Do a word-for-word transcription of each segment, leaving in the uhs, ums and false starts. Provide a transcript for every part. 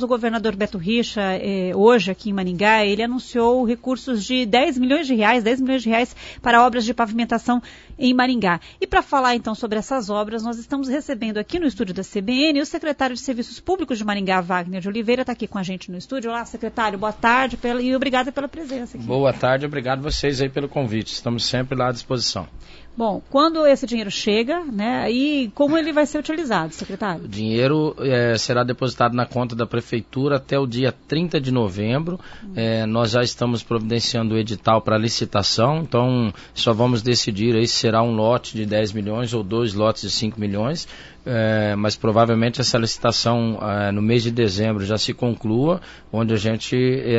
o governador Beto Richa, eh, hoje aqui em Maringá, ele anunciou recursos de dez milhões de reais, dez milhões de reais para obras de pavimentação em Maringá. E para falar então sobre essas obras, nós estamos recebendo aqui no estúdio da C B N o secretário de Serviços Públicos de Maringá, Wagner de Oliveira, está aqui com a gente no estúdio. Olá, secretário, boa tarde pela, e obrigada pela presença aqui. Boa tarde, obrigado vocês aí pelo convite, estamos sempre lá à disposição. Bom, quando esse dinheiro chega, né, e como ele vai ser utilizado, secretário? O dinheiro é, será depositado na conta da Prefeitura até o dia trinta de novembro. Hum. É, nós já estamos providenciando o edital para licitação, então só vamos decidir aí se será um lote de dez milhões ou dois lotes de cinco milhões. É, mas provavelmente essa licitação é, no mês de dezembro já se conclua, onde a gente,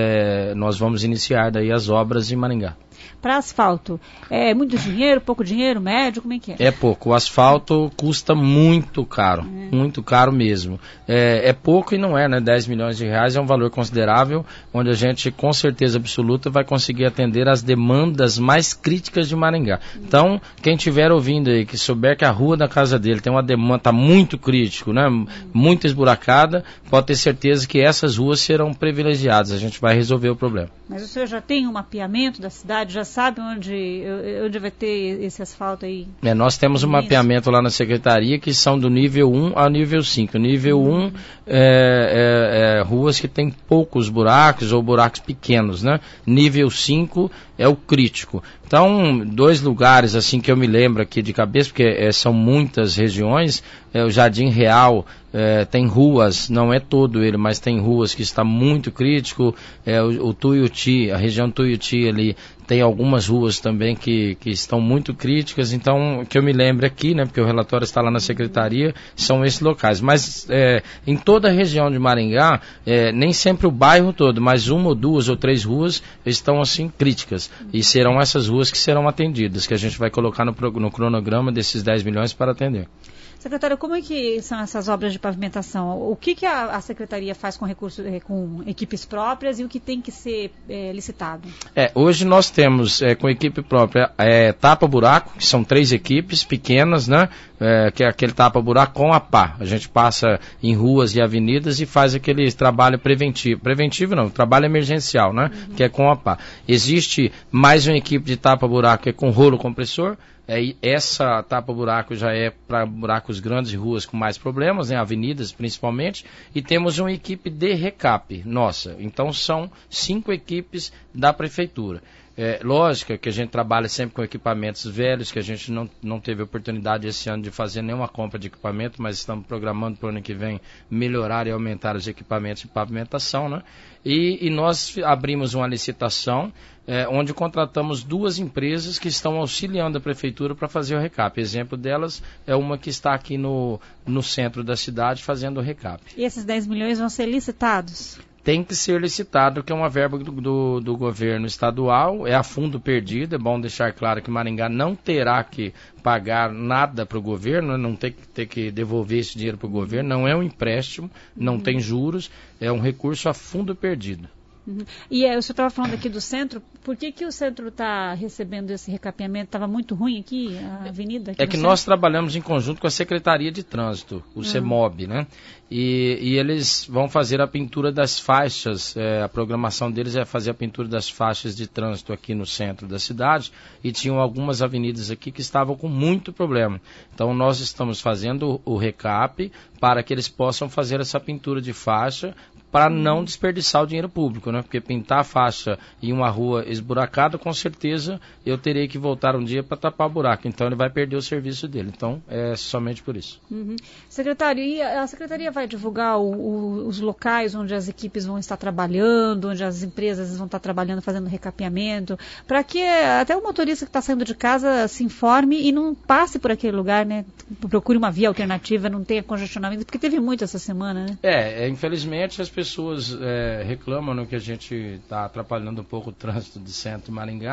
é, nós vamos iniciar daí as obras em Maringá. Para asfalto, é muito dinheiro, pouco dinheiro, médio, como é que é? É pouco, o asfalto custa muito caro, é. muito caro mesmo. É, é pouco e não é, né? dez milhões de reais é um valor considerável, onde a gente com certeza absoluta vai conseguir atender as demandas mais críticas de Maringá. Então, quem estiver ouvindo aí, que souber que a rua da casa dele tem uma demanda, está muito crítico, né? Muito esburacada, pode ter certeza que essas ruas serão privilegiadas, a gente vai resolver o problema. Mas o senhor já tem um mapeamento da cidade, já sabe onde, onde vai ter esse asfalto aí? É, nós temos um mapeamento lá na Secretaria que são do nível um ao nível cinco. Nível um hum. é, é, é ruas que tem poucos buracos ou buracos pequenos, né? Nível cinco é o crítico. Então, dois lugares assim que eu me lembro aqui de cabeça, porque é, são muitas regiões, é, o Jardim Real é, tem ruas, não é todo ele, mas tem ruas que está muito crítico, é, o, o Tuiuti, a região Tuiuti ali, tem algumas ruas também que, que estão muito críticas, então, que eu me lembro aqui, né, porque o relatório está lá na Secretaria, são esses locais. Mas é, em toda a região de Maringá, é, nem sempre o bairro todo, mas uma ou duas ou três ruas estão assim críticas, e serão essas ruas que serão atendidas, que a gente vai colocar no, no cronograma desses dez milhões para atender. Secretário, como é que são essas obras de pavimentação? O que, que a, a Secretaria faz com recursos, com equipes próprias e o que tem que ser é, licitado? É, hoje nós temos é, com equipe própria é, tapa-buraco, que são três equipes pequenas, né? É, que é aquele tapa-buraco com a pá. A gente passa em ruas e avenidas e faz aquele trabalho preventivo. Preventivo não, trabalho emergencial, né? Uhum. Que é com a pá. Existe mais uma equipe de tapa-buraco que é com rolo compressor. É, essa tapa-buraco já é para buracos grandes e ruas com mais problemas, né, avenidas principalmente, e temos uma equipe de recap, nossa, então são cinco equipes da Prefeitura. É, lógico que a gente trabalha sempre com equipamentos velhos, que a gente não, não teve oportunidade esse ano de fazer nenhuma compra de equipamento, mas estamos programando para o ano que vem melhorar e aumentar os equipamentos de pavimentação, né? E, e nós abrimos uma licitação é, onde contratamos duas empresas que estão auxiliando a Prefeitura para fazer o recap. Exemplo delas é uma que está aqui no, no centro da cidade fazendo o recap. E esses dez milhões vão ser licitados? Tem que ser licitado, que é uma verba do, do, do governo estadual, é a fundo perdido, é bom deixar claro que Maringá não terá que pagar nada para o governo, não tem que ter que devolver esse dinheiro para o governo, não é um empréstimo, não uhum. tem juros, é um recurso a fundo perdido. Uhum. E é, o senhor estava falando aqui do centro, por que, que o centro está recebendo esse recapeamento? Estava muito ruim aqui, a avenida? Aqui é que centro? Nós trabalhamos em conjunto com a Secretaria de Trânsito, o uhum. CEMOB, né? E, e eles vão fazer a pintura das faixas, é, a programação deles é fazer a pintura das faixas de trânsito aqui no centro da cidade, e tinham algumas avenidas aqui que estavam com muito problema. Então nós estamos fazendo o, o recap para que eles possam fazer essa pintura de faixa, para não desperdiçar o dinheiro público, né? Porque pintar a faixa em uma rua esburacada, com certeza eu terei que voltar um dia para tapar o buraco. Então ele vai perder o serviço dele. Então é somente por isso. Uhum. Secretário, e a Secretaria vai divulgar o, o, os locais onde as equipes vão estar trabalhando, onde as empresas vão estar trabalhando, fazendo recapeamento, para que até o motorista que está saindo de casa se informe e não passe por aquele lugar, né? Procure uma via alternativa, não tenha congestionamento, porque teve muito essa semana, né? É, é infelizmente as pessoas pessoas é, reclamam, né, que a gente está atrapalhando um pouco o trânsito de centro de Maringá,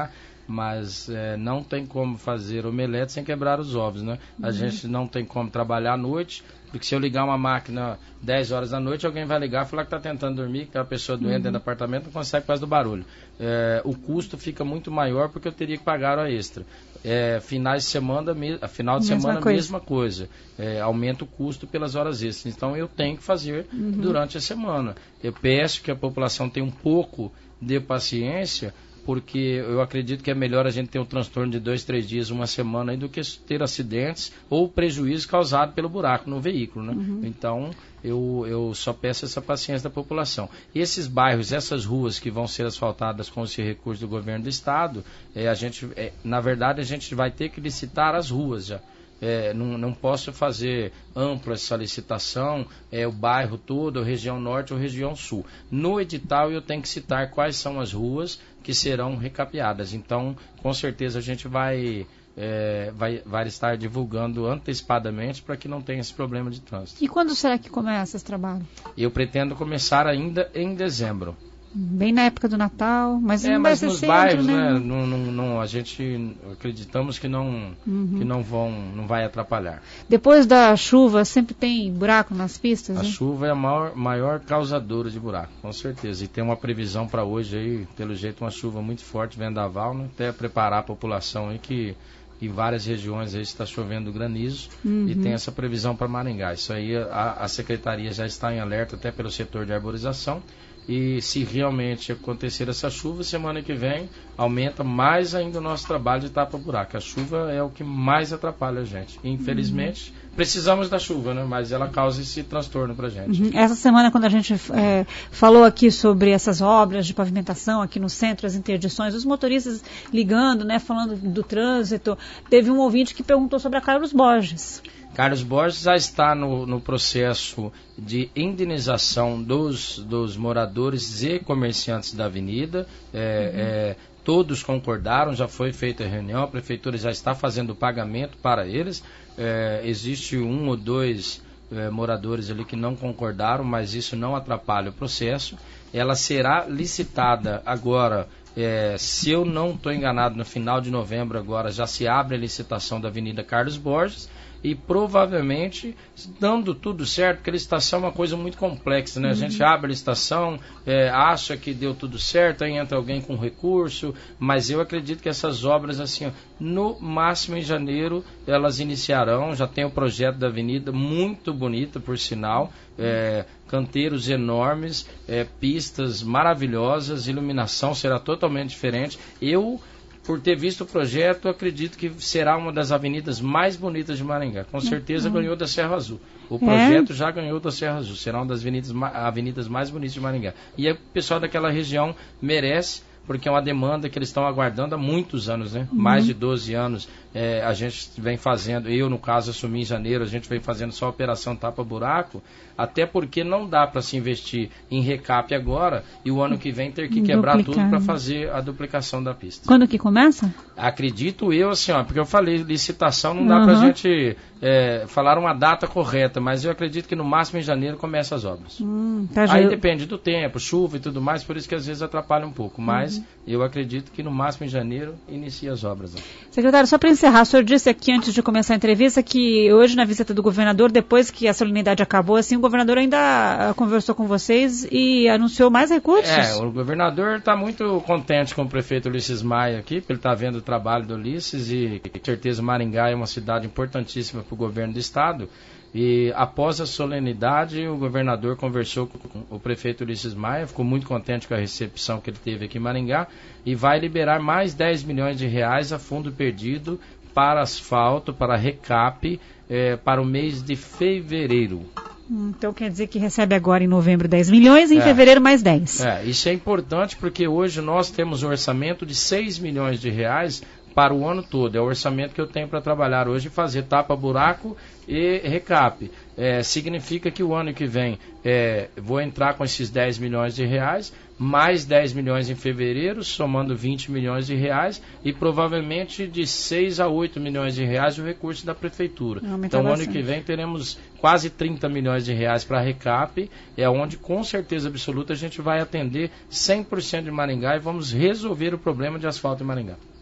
mas é, não tem como fazer omelete sem quebrar os ovos, né? A Uhum. gente não tem como trabalhar à noite, porque se eu ligar uma máquina dez horas da noite, alguém vai ligar e falar que está tentando dormir, que é uma pessoa doente uhum. dentro do apartamento, não consegue por causa do barulho. É, o custo fica muito maior porque eu teria que pagar hora extra. É, finais de semana, me, final de mesma semana, coisa. mesma coisa. É, aumenta o custo pelas horas extras. Então eu tenho que fazer uhum. durante a semana. Eu peço que a população tenha um pouco de paciência, porque eu acredito que é melhor a gente ter um transtorno de dois, três dias, uma semana, aí, do que ter acidentes ou prejuízo causado pelo buraco no veículo, né? Uhum. Então, eu, eu só peço essa paciência da população. Esses bairros, essas ruas que vão ser asfaltadas com esse recurso do governo do estado, é, a gente, é, na verdade, a gente vai ter que licitar as ruas já. É, não, não posso fazer ampla essa licitação, é, o bairro todo, região norte ou região sul. No edital eu tenho que citar quais são as ruas que serão recapeadas. Então, com certeza a gente vai, é, vai, vai estar divulgando antecipadamente para que não tenha esse problema de trânsito. E quando será que começa esse trabalho? Eu pretendo começar ainda em dezembro. Bem na época do Natal, mas é, não mas vai nos ser bairros, centro, né? né? Não, não, não, a gente acreditamos que não, uhum. que não vão, não vai atrapalhar. Depois da chuva, sempre tem buraco nas pistas? A né? chuva é a maior, maior causadora de buraco, com certeza. E tem uma previsão para hoje aí, pelo jeito, uma chuva muito forte, vendaval, né? Até preparar a população aí que em várias regiões aí está chovendo granizo uhum. e tem essa previsão para Maringá. Isso aí a, a secretaria já está em alerta até pelo setor de arborização. E se realmente acontecer essa chuva, semana que vem aumenta mais ainda o nosso trabalho de tapa-buraco. A chuva é o que mais atrapalha a gente. Infelizmente, uhum. precisamos da chuva, né? Mas ela causa esse transtorno para a gente. Uhum. Essa semana, quando a gente é, falou aqui sobre essas obras de pavimentação aqui no centro, as interdições, os motoristas ligando, né, falando do trânsito, teve um ouvinte que perguntou sobre a Carlos Borges. Carlos Borges já está no, no processo de indenização dos, dos moradores e comerciantes da avenida. É, uhum. é, todos concordaram, já foi feita a reunião, a prefeitura já está fazendo o pagamento para eles. É, existe um ou dois é, moradores ali que não concordaram, mas isso não atrapalha o processo. Ela será licitada agora. É, se eu não estou enganado, no final de novembro agora já se abre a licitação da Avenida Carlos Borges. E provavelmente, dando tudo certo, porque a licitação é uma coisa muito complexa, né? Uhum. A gente abre a licitação, é, acha que deu tudo certo, aí entra alguém com recurso, mas eu acredito que essas obras, assim, ó, no máximo em janeiro, elas iniciarão. Já tem o projeto da avenida, muito bonita, por sinal, é, canteiros enormes, é, pistas maravilhosas, iluminação será totalmente diferente. Eu... Por ter visto o projeto, acredito que será uma das avenidas mais bonitas de Maringá. Com certeza uhum. ganhou da Serra Azul. O projeto é? já ganhou da Serra Azul. Será uma das avenidas, avenidas mais bonitas de Maringá. E o pessoal daquela região merece, porque é uma demanda que eles estão aguardando há muitos anos, né? Uhum. Mais de doze anos. É, a gente vem fazendo, eu no caso assumi em janeiro, a gente vem fazendo só a operação tapa-buraco, até porque não dá para se investir em recap agora e o ano que vem ter que quebrar Duplicar. tudo para fazer a duplicação da pista. Quando que começa? Acredito eu, assim, ó, porque eu falei, licitação não dá uhum. para a gente é, falar uma data correta, mas eu acredito que no máximo em janeiro começa as obras. Hum, tá Aí já... depende do tempo, chuva e tudo mais, por isso que às vezes atrapalha um pouco, mas uhum. eu acredito que no máximo em janeiro inicia as obras. Né? Secretário, só para encerrar, o senhor disse aqui antes de começar a entrevista que hoje na visita do governador, depois que a solenidade acabou, assim, o governador ainda conversou com vocês e anunciou mais recursos? É, o governador está muito contente com o prefeito Ulisses Maia aqui, porque ele está vendo o trabalho do Ulisses e com certeza Maringá é uma cidade importantíssima para o governo do estado. E após a solenidade, o governador conversou com o prefeito Ulisses Maia, ficou muito contente com a recepção que ele teve aqui em Maringá e vai liberar mais dez milhões de reais a fundo perdido para asfalto, para recap, eh, para o mês de fevereiro. Então quer dizer que recebe agora em novembro dez milhões e em é, fevereiro mais dez. É, isso é importante porque hoje nós temos um orçamento de seis milhões de reais para o ano todo. É o orçamento que eu tenho para trabalhar hoje e fazer tapa-buraco e recap. É, significa que o ano que vem é, vou entrar com esses dez milhões de reais, mais dez milhões em fevereiro, somando vinte milhões de reais e provavelmente de seis a oito milhões de reais o recurso da prefeitura. Então, o ano que vem teremos quase trinta milhões de reais para recap, é onde com certeza absoluta a gente vai atender cem por cento de Maringá e vamos resolver o problema de asfalto em Maringá.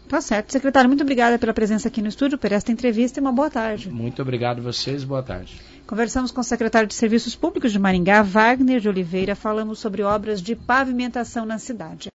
Tá certo. Secretário, muito obrigada pela presença aqui no estúdio, por esta entrevista e uma boa tarde. Muito obrigado a vocês, boa tarde. Conversamos com o secretário de Serviços Públicos de Maringá, Wagner de Oliveira, falamos sobre obras de pavimentação na cidade.